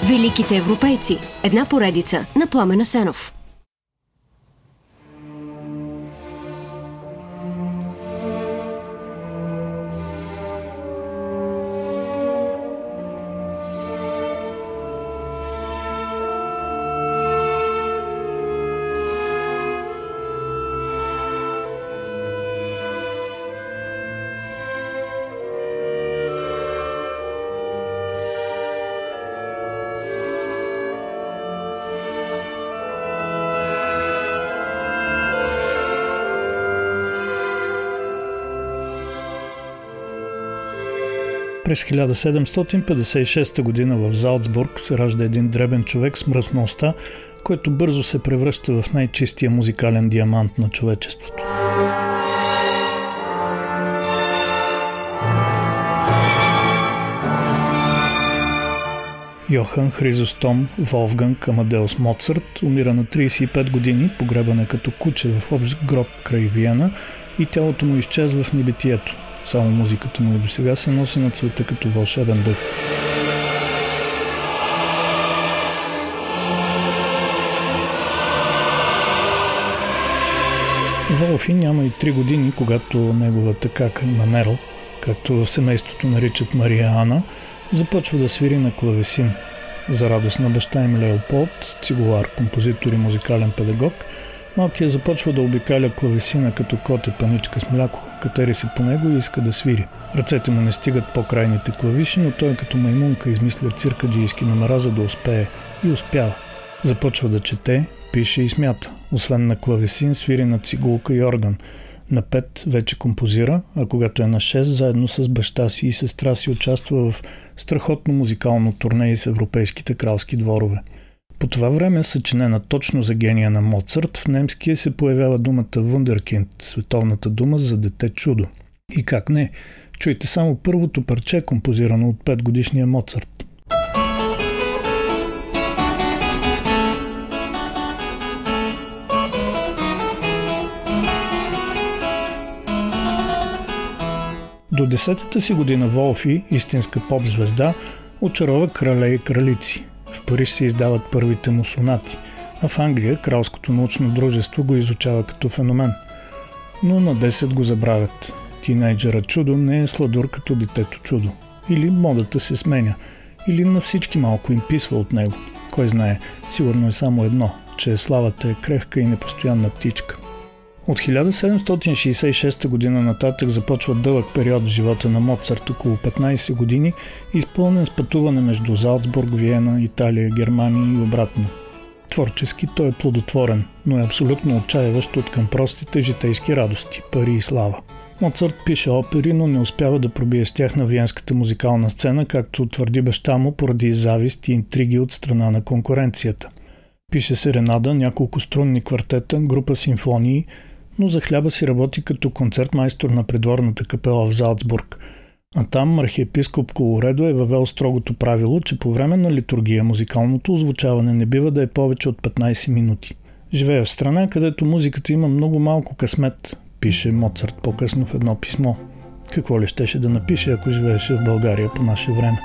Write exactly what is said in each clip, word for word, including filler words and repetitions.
Великите европейци. Една поредица на Пламен Асенов. През хиляда седемстотин петдесет и шеста година в Залцбург се ражда един дребен човек с мръсна уста, който бързо се превръща в най-чистия музикален диамант на човечеството. Йохан Хризостом Волфганг Амадеус Моцарт умира на тридесет и пет години, погребан е като куче в общ гроб край Виена и тялото му изчезва в небитието. Само музиката му и досега се носи над света като вълшебен дъх. Волфи няма и три години, когато неговата кака Манерл, както в семейството наричат Мария Ана, започва да свири на клавесин. За радост на баща им Леополд, цигулар, композитор и музикален педагог, малкият започва да обикаля клавесина като коте паничка с мляко, катери се по него и иска да свири. Ръцете му не стигат по-крайните клавиши, но той като маймунка измисля циркаджийски номера, за да успее. И успява. Започва да чете, пише и смята. Освен на клавесин, свири на цигулка и орган. На пет вече композира, а когато е на шест, заедно с баща си и сестра си участва в страхотно музикално турне с европейските кралски дворове. По това време, съчинена точно за гения на Моцарт, в немския се появява думата Вундеркинд, световната дума за дете чудо. И как не? Чуйте само първото парче, композирано от петгодишния Моцарт. До десетата си година Волфи, истинска поп-звезда, очарова крале и кралици. В Париж се издават първите му сонати, а в Англия Кралското научно дружество го изучава като феномен. Но на десет го забравят. Тинейджъра чудо не е сладур като детето чудо. Или модата се сменя, или на всички малко им писва от него. Кой знае, сигурно е само едно, че славата е крехка и непостоянна птичка. От хиляда седемстотин шейсет и шеста година нататък започва дълъг период в живота на Моцарт, около петнайсет години, изпълнен с пътуване между Залцбург, Виена, Италия, Германия и обратно. Творчески той е плодотворен, но е абсолютно отчаяващ от към простите житейски радости, пари и слава. Моцарт пише опери, но не успява да пробие с тях на виенската музикална сцена, както твърди баща му, поради завист и интриги от страна на конкуренцията. Пише серенада, няколко струнни квартета, група симфонии, но за хляба си работи като концертмайстор на придворната капела в Залцбург. А там архиепископ Колоредо е въвел строгото правило, че по време на литургия музикалното озвучаване не бива да е повече от петнайсет минути. Живее в страна, където музиката има много малко късмет, пише Моцарт по-късно в едно писмо. Какво ли щеше да напише, ако живееше в България по наше време?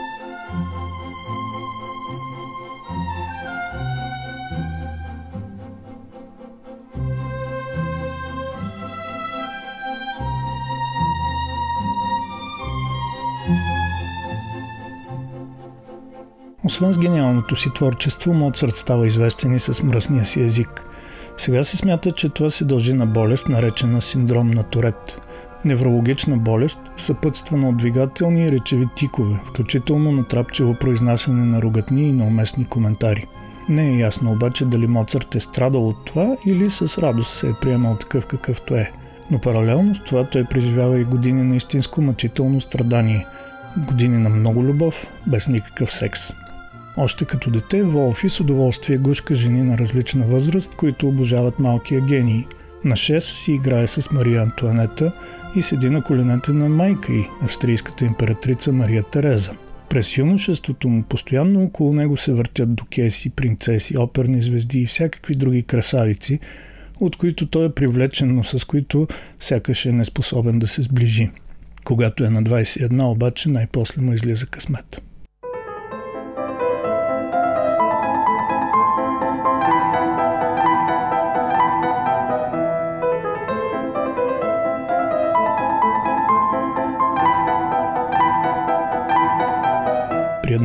Освен с гениалното си творчество, Моцарт става известен и с мръсния си език. Сега се смята, че това се дължи на болест, наречена синдром на Турет. Неврологична болест, съпътствана от двигателни и речеви тикове, включително натрапчиво произнасяне на ругатни и неуместни коментари. Не е ясно обаче дали Моцарт е страдал от това или с радост се е приемал такъв какъвто е. Но паралелно с това той преживява и години на истинско мъчително страдание. Години на много любов, без никакъв секс. Още като дете, Волфи с удоволствие гушка жени на различна възраст, които обожават малкия гений. На шест си играе с Мария Антуанета и седи на коленете на майка й, австрийската императрица Мария Тереза. През юношеството му постоянно около него се въртят дукеси, принцеси, оперни звезди и всякакви други красавици, от които той е привлечен, но с които сякаш е неспособен да се сближи. Когато е на двайсет и едно обаче, най-после му излиза късмет.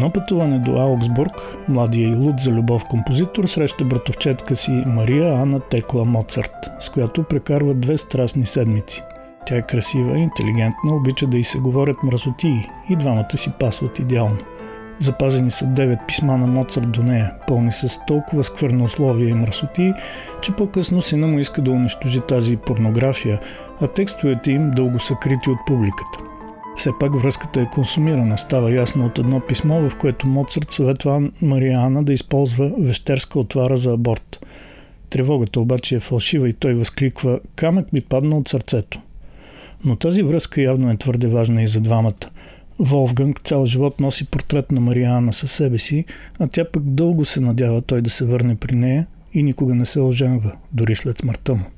едно пътуване до Аугсбург, младия и луд за любов композитор среща братовчетка си Мария Ана Текла Моцарт, с която прекарва две страстни седмици. Тя е красива, интелигентна, обича да й се говорят мръсотии и двамата си пасват идеално. Запазени са девет писма на Моцарт до нея, пълни с толкова сквернословия и мръсотии, че по-късно сина му иска да унищожи тази порнография, а текстовете им дълго са крити от публиката. Все пак връзката е консумирана, става ясно от едно писмо, в което Моцарт съветва Мария Ана да използва вещерска отвара за аборт. Тревогата обаче е фалшива и той възкликва: "Камък ми падна от сърцето." Но тази връзка явно е твърде важна и за двамата. Волфганг цял живот носи портрет на Мария Ана със себе си, а тя пък дълго се надява той да се върне при нея и никога не се оженва, дори след смъртта му.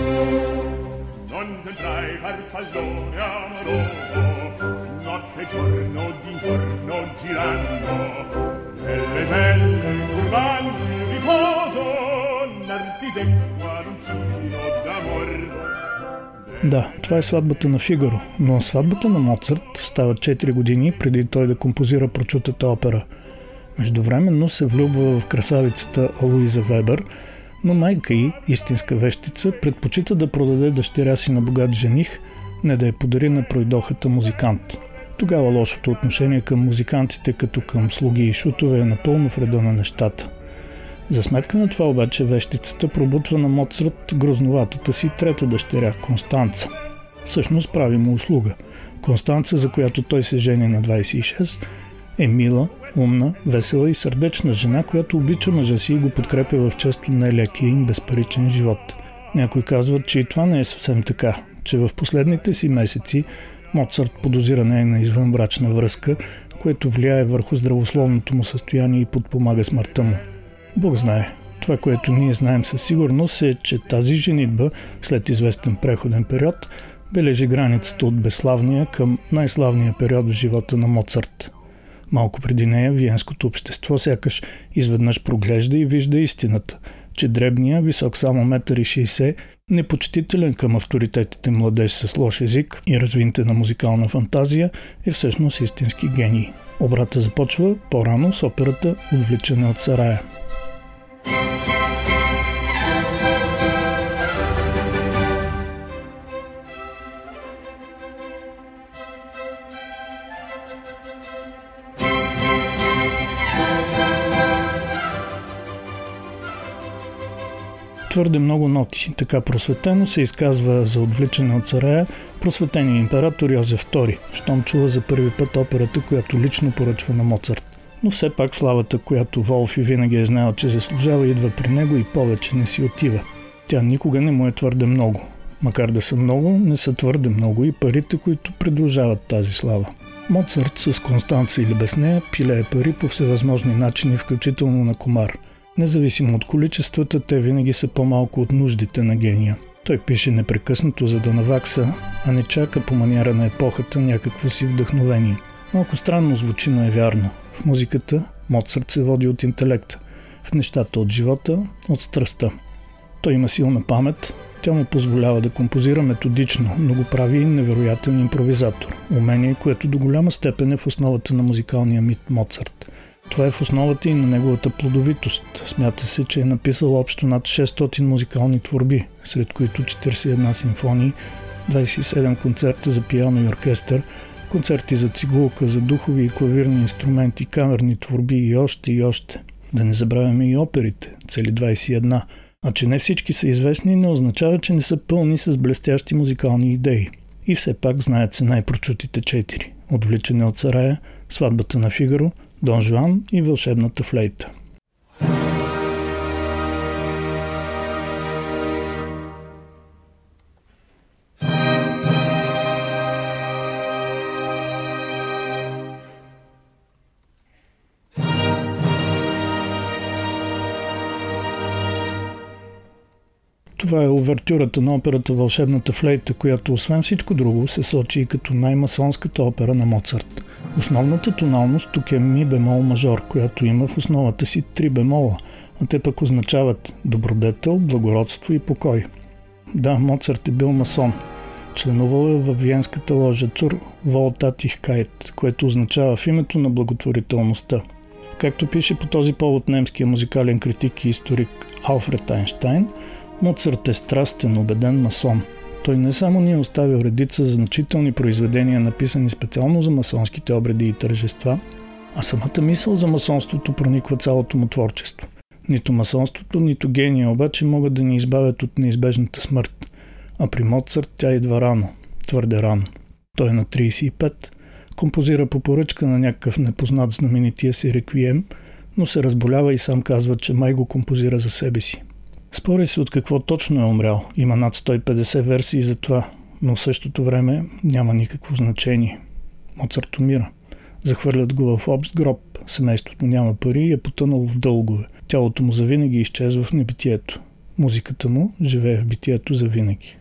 Да, това е сватбата на Фигаро, но сватбата на Моцарт става четири години преди той да композира прочутата опера. Междувременно се влюбва в красавицата Алоиза Вебер, но майка й, истинска вещица, предпочита да продаде дъщеря си на богат жених, не да я подари на пройдохата музикант. Тогава лошото отношение към музикантите като към слуги и шутове е напълно в реда на нещата. За сметка на това обаче вещицата пробутва на Моцарт грозноватата си трета дъщеря, Констанца. Всъщност прави му услуга. Констанца, за която той се жени на двайсет и шест, е мила, умна, весела и сърдечна жена, която обича мъжа си и го подкрепя в често нелекия им безпаричен живот. Някои казват, че и това не е съвсем така, че в последните си месеци Моцарт подозира нейна извънбрачна връзка, което влияе върху здравословното му състояние и подпомага смъртта му. Бог знае. Това, което ние знаем със сигурност е, че тази женитба, след известен преходен период, бележи границата от безславния към най-славния период в живота на Моцарт. Малко преди нея виенското общество сякаш изведнъж проглежда и вижда истината, че дребния, висок само метър и шейсет, непочтителен към авторитетите младеж с лош език и развинтена музикална фантазия е всъщност истински гений. Обрата започва по-рано с операта "Отвличане от сарая". Твърде много ноти. Така просветено се изказва за "Отвличане от сарая" просветеният император Йозеф втори, щом чува за първи път операта, която лично поръчва на Моцарт. Но все пак славата, която Волфи винаги е знаел, че заслужава, идва при него и повече не си отива. Тя никога не му е твърде много. Макар да са много, не са твърде много и парите, които придружават тази слава. Моцарт с Констанца или без нея пилее пари по всевъзможни начини, включително на комар. Независимо от количествата, те винаги са по-малко от нуждите на гения. Той пише непрекъснато, за да навакса, а не чака по маниера на епохата някакво си вдъхновение. Малко странно звучи, но е вярно. В музиката Моцарт се води от интелекта, в нещата от живота, от страстта. Той има силна памет, тя му позволява да композира методично, но го прави и невероятен импровизатор. Умение, което до голяма степен е в основата на музикалния мит Моцарт. Това е в основата и на неговата плодовитост. Смята се, че е написал общо над шестстотин музикални творби, сред които четирийсет и една симфонии, двайсет и седем концерта за пиано и оркестър, концерти за цигулка, за духови и клавирни инструменти, камерни творби и още и още. Да не забравяме и оперите, цели двайсет и една. А че не всички са известни, не означава, че не са пълни с блестящи музикални идеи. И все пак знаят се най-прочутите четири: "Отвличане от сарая", "Сватбата на Фигаро", "Дон Жуан" и "Вълшебната флейта". Това е увертюрата на операта "Вълшебната флейта", която освен всичко друго се сочи и като най-масонската опера на Моцарт. Основната тоналност тук е ми бемол мажор, която има в основата си три бемола, а те пък означават добродетел, благородство и покой. Да, Моцарт е бил масон. Членувал е във виенската ложа Цур Волтатихкайт, което означава в името на благотворителността. Както пише по този повод немския музикален критик и историк Алфред Айнщайн, Моцарт е страстен, убеден масон. Той не само ни е оставил редица значителни произведения, написани специално за масонските обреди и тържества, а самата мисъл за масонството прониква цялото му творчество. Нито масонството, нито гения обаче могат да ни избавят от неизбежната смърт. А при Моцарт тя идва рано, твърде рано. Той е на трийсет и пет, композира по поръчка на някакъв непознат знаменития си реквием, но се разболява и сам казва, че май го композира за себе си. Спори се от какво точно е умрял. Има над сто и петдесет версии за това, но в същото време няма никакво значение. Моцарт умира. Захвърлят го в общ гроб, семейството няма пари и е потънало в дългове. Тялото му завинаги изчезва в небитието. Музиката му живее в битието завинаги.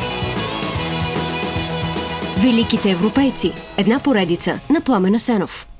Великите европейци. Една поредица на Пламен Асенов.